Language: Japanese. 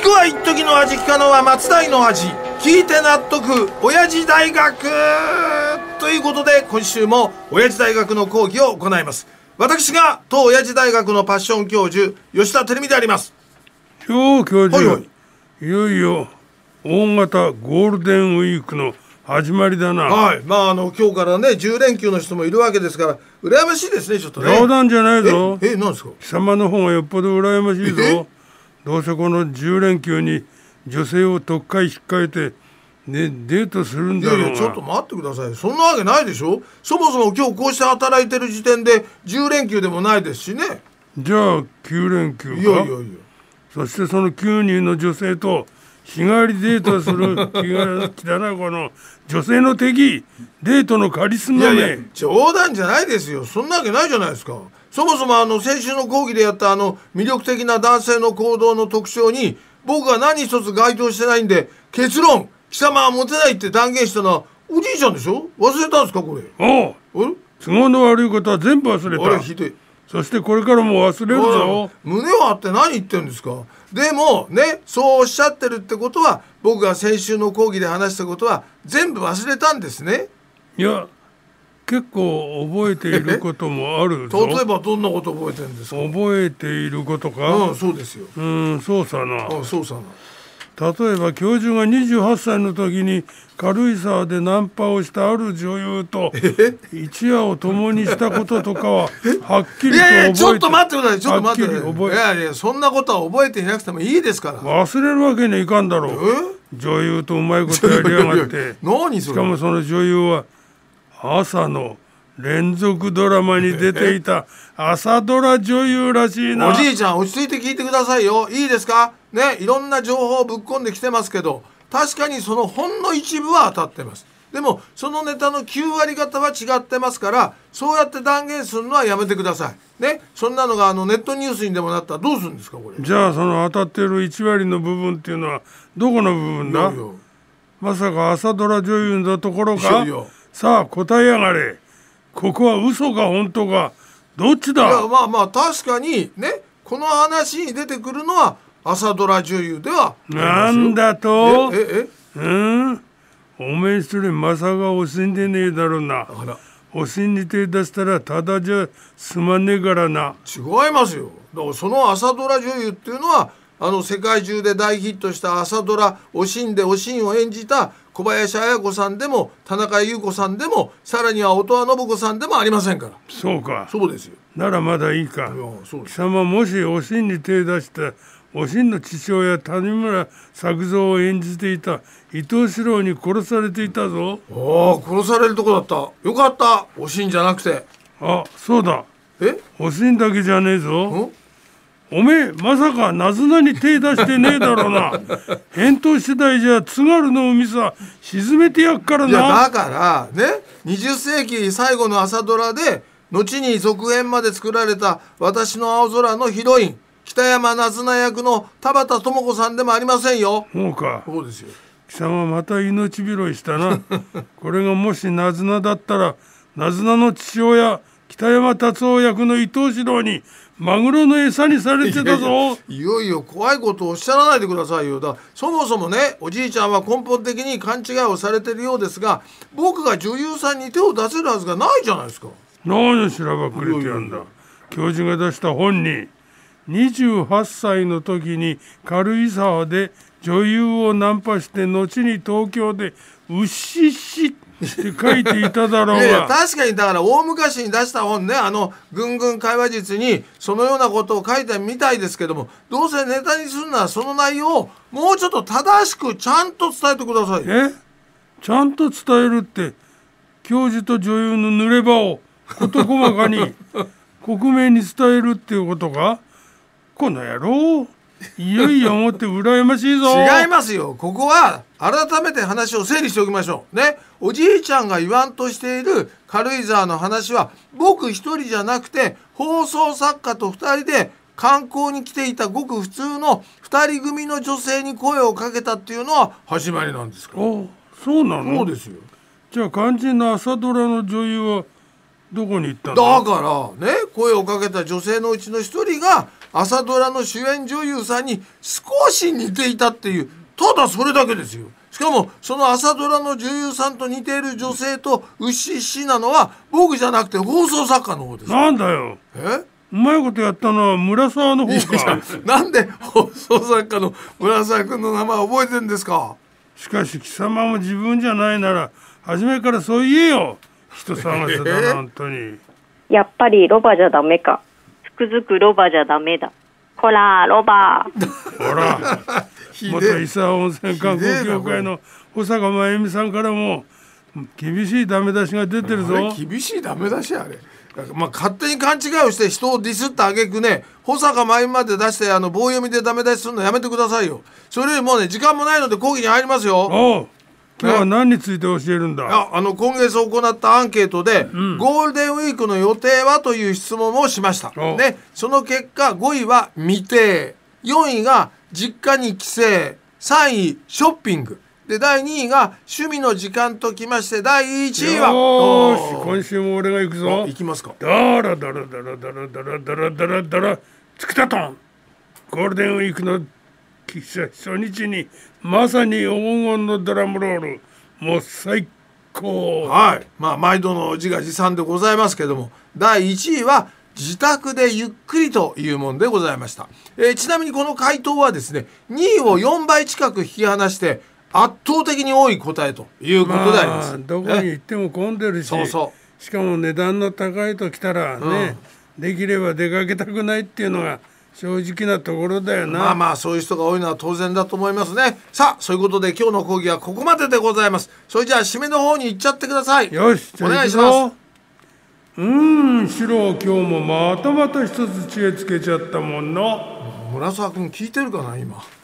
聞くは一時の味、聞かぬは松代の味。聞いて納得、親父大学ということで、今週も親父大学の講義を行います。私が当親父大学のパッション教授、吉田照美であります。 今日教授、 はいはい、 いよいよ大型ゴールデンウィークの始まりだな。 はい、今日からね10連休の人もいるわけですから、羨ましいですね。ちょっとね、 冗談じゃないぞ。 何ですか。 貴様の方がよっぽど羨ましいぞ。どうせこの10連休に女性を特会引っかえて、ね、デートするんだろうが。 いやちょっと待ってください。そんなわけないでしょ。そもそも今日こうして働いてる時点で10連休でもないですしね。 じゃあ9連休か。 いやそしてその9人の女性と日帰りデートする気が来たな。この女性の敵、デートのカリスマめ。 冗談じゃないですよ。そんなわけないじゃないですか。そもそも先週の講義でやった魅力的な男性の行動の特徴に僕は何一つ該当してないんで、結論貴様はモテないって断言したのはおじいちゃんでしょ。忘れたんですかこれ。 都合の悪いことは全部忘れた。 あれひどい。 そしてこれからも忘れるぞ。 胸を張って何言ってるんですか。でもね、そうおっしゃってるってことは、僕が先週の講義で話したことは全部忘れたんですね。 いや結構覚えていることもあるぞ。 例えばどんなこと覚えてるんですか。 覚えていることか。 そうですよ。 そうさな。 そうさな。 例えば教授が28歳の時に軽井沢でナンパをしたある女優と一夜を共にしたこととかははっきりと覚えて。 ちょっと待ってください。ちょっと待ってください。いやそんなことは覚えていなくてもいいですから。 忘れるわけにはいかんだろう。女優とうまいことやりやがって。 何それ。 しかもその女優は朝の連続ドラマに出ていた朝ドラ女優らしいな。 おじいちゃん落ち着いて聞いてくださいよ。いいですかね。いろんな情報をぶっ込んできてますけど、確かにそのほんの一部は当たってます。でもそのネタの9割方は違ってますから、そうやって断言するのはやめてくださいね。そんなのがネットニュースにでもなったらどうするんですかこれ。 じゃあその当たってる1割の部分っていうのはどこの部分だ。まさか朝ドラ女優のところか。さあ答えやがれ。ここは嘘か本当かどっちだ。 いや確かにね、この話に出てくるのは朝ドラ女優ではなんだと。おめえそれまさかおしんでねえだろうな。おしんに手出したらただじゃ済まねえからな。 違いますよ。だからその朝ドラ女優っていうのは世界中で大ヒットした朝ドラおしんでおしんを演じた小林綾子さんでも田中裕子さんでも、さらには音羽信子さんでもありませんから。 そうか。 そうですよ。 ならまだいいか。貴様もしおしんに手出したおしんの父親谷村作蔵を演じていた伊藤四郎に殺されていたぞ。 殺されるとこだった。よかった。おしんじゃなくて。 そうだ。おしんだけじゃねえぞ。おめえまさかなずなに手出してねえだろうな。返答次第じゃ津軽の海さ沈めてやっからな。 いやだからね、20世紀最後の朝ドラで後に続編まで作られた私の青空のヒロイン北山なずな役の田畑智子さんでもありませんよ。 そうか。 そうですよ。 貴様また命拾いしたな。これがもしなずなだったら、なずなの父親北山達夫役の伊藤四郎にマグロの餌にされてたぞ。 いよいよ怖いことをおっしゃらないでくださいよ。そもそもね、おじいちゃんは根本的に勘違いをされてるようですが、僕が女優さんに手を出せるはずがないじゃないですか。 何しらばっくれてやんだ。教授が出した本に28歳の時に軽井沢で女優をナンパして後に東京でうっしっしって書いていただろうが。 いや確かにだから大昔に出した本ね、ぐんぐん会話術にそのようなことを書いてみたいですけども、どうせネタにするならその内容をもうちょっと正しくちゃんと伝えてください。 ちゃんと伝えるって教授と女優の濡れ場を事細かに克明に伝えるっていうことか。この野郎いよいよ思って羨ましいぞ。 違いますよ。ここは改めて話を整理しておきましょうね。おじいちゃんが言わんとしている軽井沢の話は、僕一人じゃなくて放送作家と2人で観光に来ていたごく普通の2人組の女性に声をかけたっていうのは始まりなんですから。 そうなの。 そうですよ。 じゃあ肝心の朝ドラの女優はどこに行ったの。 だからね、声をかけた女性のうちの一人が朝ドラの主演女優さんに少し似ていたっていう、ただそれだけですよ。しかもその朝ドラの女優さんと似ている女性と牛しなのは僕じゃなくて放送作家の方です。 なんだよ、うまいことやったのは村沢の方か。 なんで放送作家の村沢君の名前覚えてるんですか。 しかし貴様も自分じゃないなら初めからそう言えよ。人探しだな、本当に。 やっぱりロバじゃダメか。つくづくロバじゃダメだ。こらロバ。 ほら元伊佐温泉観光協会の保坂真由美さんからも厳しいダメ出しが出てるぞ。 厳しいダメ出しあれ。勝手に勘違いをして人をディスった挙句ね、保坂真由美まで出して棒読みでダメ出しするのやめてくださいよ。それよりもうね、時間もないので講義に入りますよ。 おう、今日は何について教えるんだ。 今月行ったアンケートで、ゴールデンウィークの予定はという質問をしました。でその結果5位は未定、4位が実家に帰省、3位ショッピングで、第2位が趣味の時間ときまして、第1位はよーし、今週も俺が行くぞ。 行きますか。 だらだらだらだらだらだらだらだらつくたとん。ゴールデンウィークの初日にまさに黄金のドラムロール、もう最高。 はい、毎度の自画自賛でございますけども、第1位は自宅でゆっくりというものでございました。ちなみにこの回答はですね、2位を4倍近く引き離して圧倒的に多い答えということであります。 どこに行っても混んでるし、しかも値段の高いときたらね、できれば出かけたくないっていうのが正直なところだよな。 そういう人が多いのは当然だと思いますね。さあ、そういうことで今日の講義はここまででございます。それじゃあ締めの方に行っちゃってください。 よし、 お願いします。 シロ今日もまたまた一つ知恵つけちゃったもんな。 村沢君聞いてるかな今。